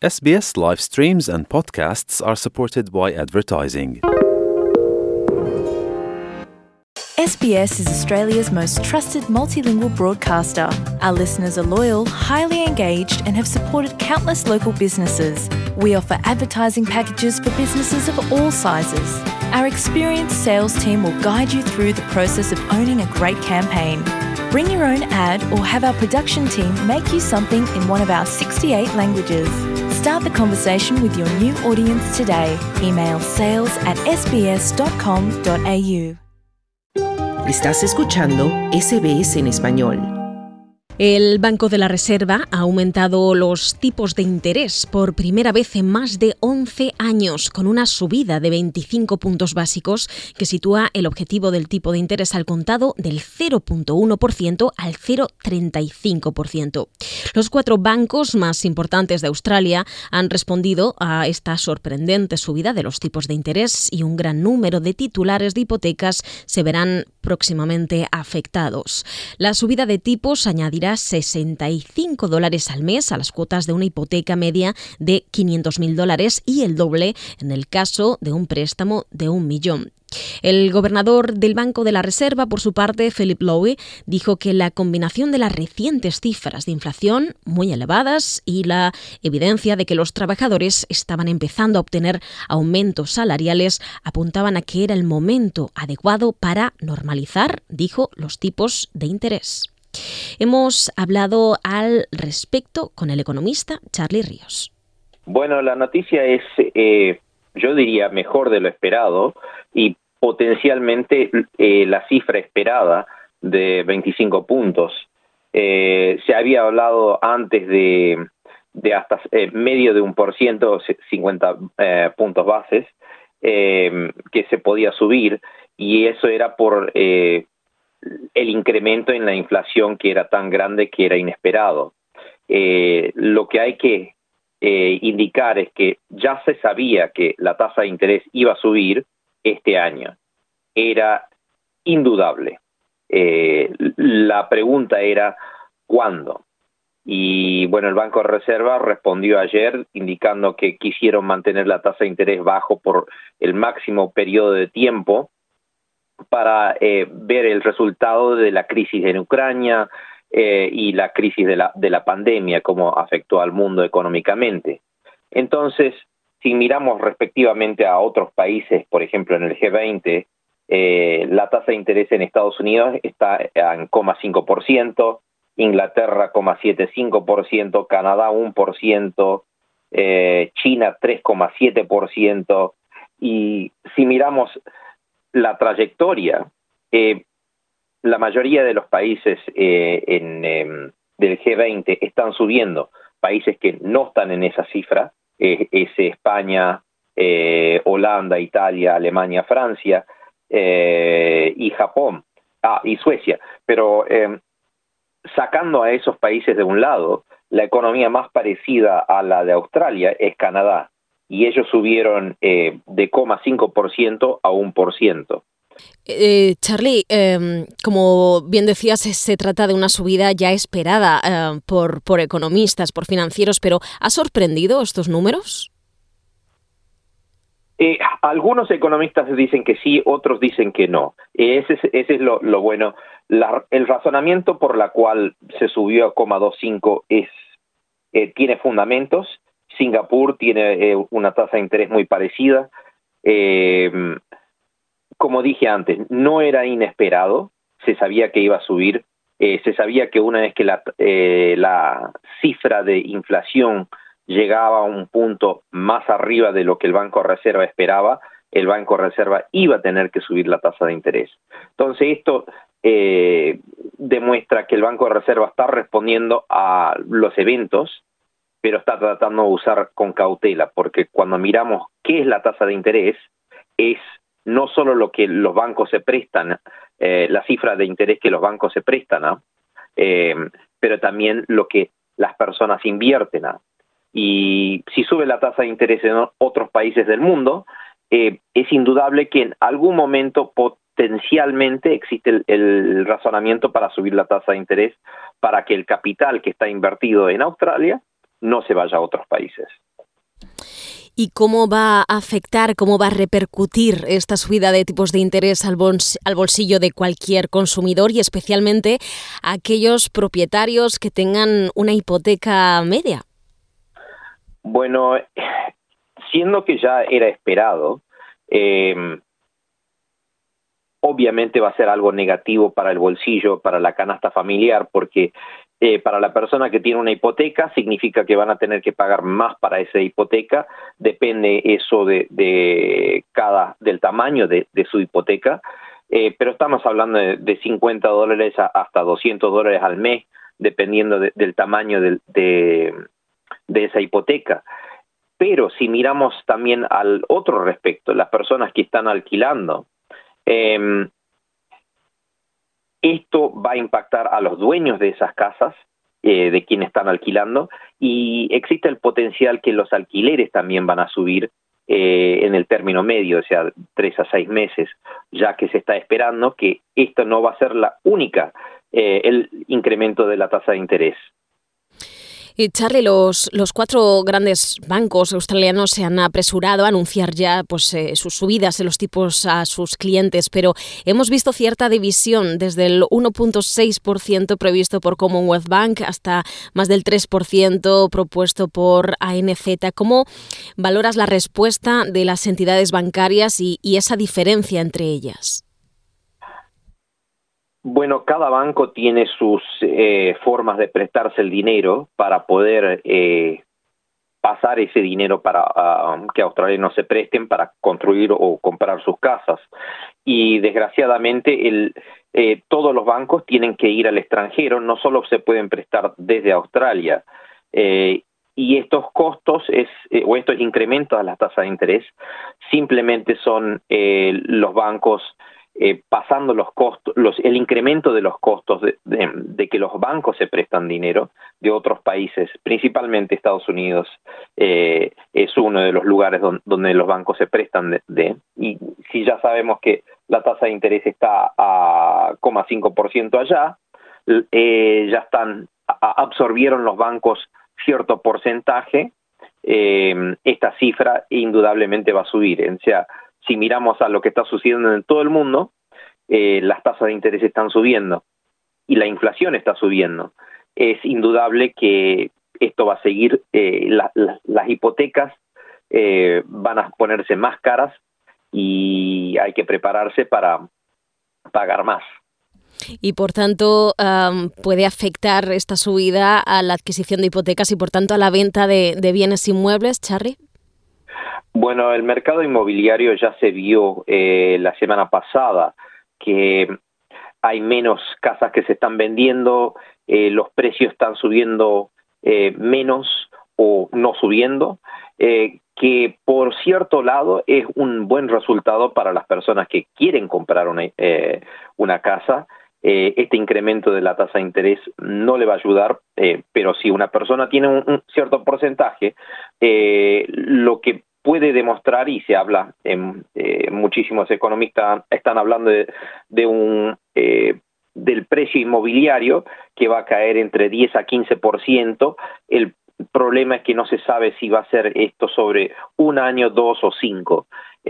SBS live streams and podcasts are supported by advertising. SBS is Australia's most trusted multilingual broadcaster. Our listeners are loyal, highly engaged, and have supported countless local businesses. We offer advertising packages for businesses of all sizes. Our experienced sales team will guide you through the process of owning a great campaign. Bring your own ad or have our production team make you something in one of our 68 languages. Start the conversation with your new audience today. Email sales@sbs.com.au. Estás escuchando SBS en español. El Banco de la Reserva ha aumentado los tipos de interés por primera vez en más de 11 años, con una subida de 25 puntos básicos que sitúa el objetivo del tipo de interés al contado del 0,1% al 0,35%. Los 4 bancos más importantes de Australia han respondido a esta sorprendente subida de los tipos de interés y un gran número de titulares de hipotecas se verán próximamente afectados. La subida de tipos añadirá $65 al mes a las cuotas de una hipoteca media de $500,000 y el doble en el caso de un préstamo de $1 millón. El gobernador del Banco de la Reserva, por su parte, Philip Lowe, dijo que la combinación de las recientes cifras de inflación muy elevadas y la evidencia de que los trabajadores estaban empezando a obtener aumentos salariales apuntaban a que era el momento adecuado para normalizar, dijo, los tipos de interés. Hemos hablado al respecto con el economista Charlie Ríos. Bueno, la noticia es, yo diría, mejor de lo esperado y potencialmente la cifra esperada de 25 puntos. Se había hablado antes de hasta medio de 1%, 50 puntos bases, que se podía subir, y eso era por el incremento en la inflación que era tan grande que era inesperado. Lo que hay que indicar es que ya se sabía que la tasa de interés iba a subir este año. Era indudable. La pregunta era ¿cuándo? Y bueno, el Banco de Reserva respondió ayer indicando que quisieron mantener la tasa de interés bajo por el máximo periodo de tiempo para ver el resultado de la crisis en Ucrania y la crisis de la pandemia, cómo afectó al mundo económicamente. Entonces, si miramos respectivamente a otros países, por ejemplo en el G20, la tasa de interés en Estados Unidos está en 0,5%, Inglaterra 0,75%, Canadá 1%, China 3,7%, y si miramos la trayectoria, la mayoría de los países del G20 están subiendo. Países que no están en esa cifra es España, Holanda, Italia, Alemania, Francia y Japón, y Suecia. Pero sacando a esos países de un lado, la economía más parecida a la de Australia es Canadá, y ellos subieron de 0,5% a 1%. Charlie, como bien decías, se trata de una subida ya esperada por economistas, por financieros, pero ¿ha sorprendido estos números? Algunos economistas dicen que sí, otros dicen que no. Ese es lo bueno. El razonamiento por la cual se subió a 0,25 tiene fundamentos. Singapur tiene una tasa de interés muy parecida. Como dije antes, no era inesperado, se sabía que iba a subir, se sabía que una vez que la cifra de inflación llegaba a un punto más arriba de lo que el Banco de Reserva esperaba, el Banco de Reserva iba a tener que subir la tasa de interés. Entonces esto demuestra que el Banco de Reserva está respondiendo a los eventos, pero está tratando de usar con cautela, porque cuando miramos qué es la tasa de interés, es no solo lo que los bancos se prestan, la cifra de interés que los bancos se prestan, pero también lo que las personas invierten. Y si sube la tasa de interés en otros países del mundo, es indudable que en algún momento potencialmente existe el razonamiento para subir la tasa de interés para que el capital que está invertido en Australia no se vaya a otros países. ¿Y cómo va a afectar, cómo va a repercutir esta subida de tipos de interés al bolsillo de cualquier consumidor y especialmente a aquellos propietarios que tengan una hipoteca media? Bueno, siendo que ya era esperado, obviamente va a ser algo negativo para el bolsillo, para la canasta familiar, porque para la persona que tiene una hipoteca significa que van a tener que pagar más para esa hipoteca. Depende eso del tamaño de su hipoteca, pero estamos hablando de $50 hasta $200 al mes, dependiendo del tamaño de esa hipoteca. Pero si miramos también al otro respecto, las personas que están alquilando, esto va a impactar a los dueños de esas casas, de quienes están alquilando, y existe el potencial que los alquileres también van a subir en el término medio, o sea, 3 a 6 meses, ya que se está esperando que esto no va a ser la única, el incremento de la tasa de interés. Y Charlie, los 4 grandes bancos australianos se han apresurado a anunciar ya sus subidas en los tipos a sus clientes, pero hemos visto cierta división desde el 1.6% previsto por Commonwealth Bank hasta más del 3% propuesto por ANZ. ¿Cómo valoras la respuesta de las entidades bancarias y esa diferencia entre ellas? Bueno, cada banco tiene sus formas de prestarse el dinero para poder pasar ese dinero para que australianos se presten para construir o comprar sus casas. Y desgraciadamente todos los bancos tienen que ir al extranjero, no solo se pueden prestar desde Australia. Y estos costos o estos incrementos a las tasas de interés simplemente son los bancos pasando los costos, el incremento de los costos de que los bancos se prestan dinero de otros países, principalmente Estados Unidos es uno de los lugares donde los bancos se prestan y si ya sabemos que la tasa de interés está a 0,5% allá, ya absorbieron los bancos cierto porcentaje, esta cifra indudablemente va a subir. O sea, si miramos a lo que está sucediendo en todo el mundo, las tasas de interés están subiendo y la inflación está subiendo. Es indudable que esto va a seguir, las hipotecas van a ponerse más caras y hay que prepararse para pagar más. Y por tanto puede afectar esta subida a la adquisición de hipotecas y por tanto a la venta de bienes inmuebles, Charly. Bueno, el mercado inmobiliario ya se vio la semana pasada que hay menos casas que se están vendiendo, los precios están subiendo menos o no subiendo, que por cierto lado es un buen resultado para las personas que quieren comprar una casa. Este incremento de la tasa de interés no le va a ayudar, pero si una persona tiene un cierto porcentaje, lo que puede demostrar, y se habla, muchísimos economistas están hablando del precio inmobiliario que va a caer entre 10 a 15%. El problema es que no se sabe si va a ser esto sobre 1 año, 2 o 5.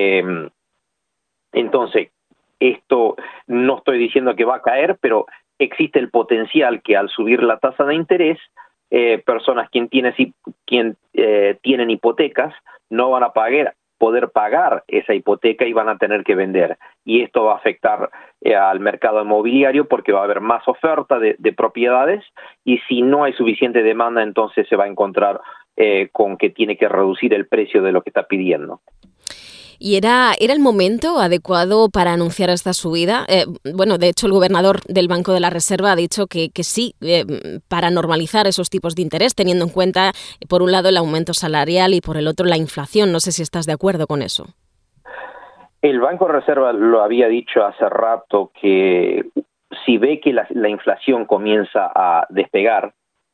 Entonces, esto no estoy diciendo que va a caer, pero existe el potencial que al subir la tasa de interés, personas quien tienen hipotecas no van a poder pagar esa hipoteca y van a tener que vender. Y esto va a afectar al mercado inmobiliario porque va a haber más oferta de propiedades y si no hay suficiente demanda, entonces se va a encontrar con que tiene que reducir el precio de lo que está pidiendo. ¿Y era el momento adecuado para anunciar esta subida? Bueno, de hecho, el gobernador del Banco de la Reserva ha dicho que sí, para normalizar esos tipos de interés, teniendo en cuenta, por un lado, el aumento salarial y, por el otro, la inflación. No sé si estás de acuerdo con eso. El Banco de Reserva lo había dicho hace rato que si ve que la inflación comienza a despegar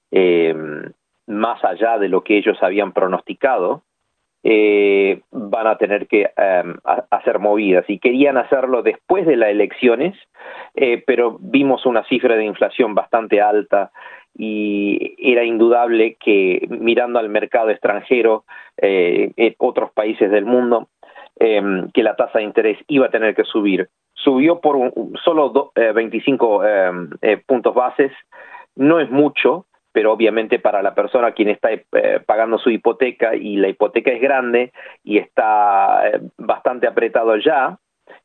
más allá de lo que ellos habían pronosticado, van a tener que hacer movidas y querían hacerlo después de las elecciones, pero vimos una cifra de inflación bastante alta y era indudable que mirando al mercado extranjero, otros países del mundo, que la tasa de interés iba a tener que subir. Subió por solo 25 puntos bases, no es mucho, pero obviamente para la persona quien está pagando su hipoteca y la hipoteca es grande y está bastante apretado ya,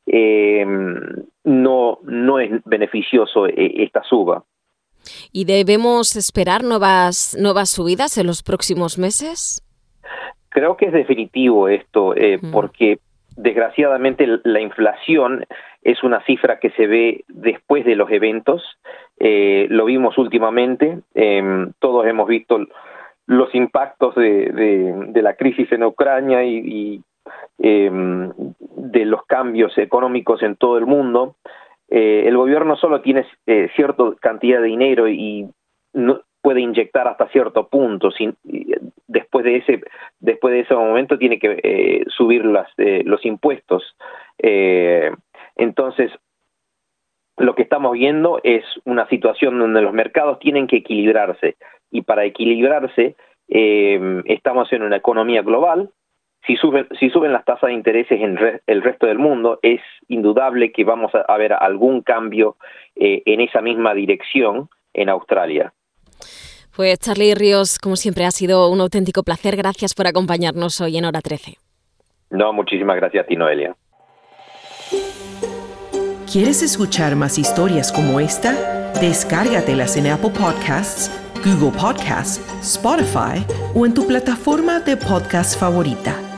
no es beneficioso esta suba. ¿Y debemos esperar nuevas subidas en los próximos meses? Creo que es definitivo esto, porque desgraciadamente la inflación es una cifra que se ve después de los eventos. Lo vimos últimamente, todos hemos visto los impactos de la crisis en Ucrania y de los cambios económicos en todo el mundo. El gobierno solo tiene cierta cantidad de dinero y no puede inyectar hasta cierto punto. Después de ese momento tiene que subir los impuestos. Entonces, lo que estamos viendo es una situación donde los mercados tienen que equilibrarse, y para equilibrarse estamos en una economía global. Si suben las tasas de intereses en el resto del mundo, es indudable que vamos a ver algún cambio en esa misma dirección en Australia. Pues Charlie Ríos, como siempre, ha sido un auténtico placer. Gracias por acompañarnos hoy en Hora 13. No, muchísimas gracias a ti, Noelia. ¿Quieres escuchar más historias como esta? Descárgatelas en Apple Podcasts, Google Podcasts, Spotify o en tu plataforma de podcast favorita.